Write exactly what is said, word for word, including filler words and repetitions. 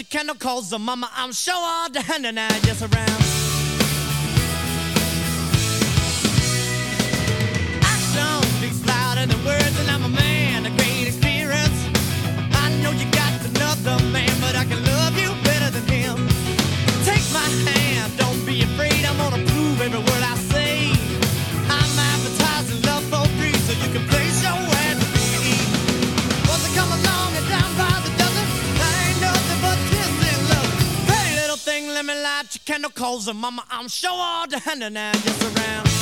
your candle calls the mama. I'm sure all the hand and I just around. Action speaks louder than words, and I'm a man of great experience. I know you got another man, but I can love you better than him. Take my hand, don't be afraid. I'm gonna prove every word I say. I'm advertising love for free, so you can place your ad with me. Once I come along and down by the dozen, I ain't nothing but kissing love. Pretty little thing, let me light your candle, calls her mama. I'm sure all the hand and I just around.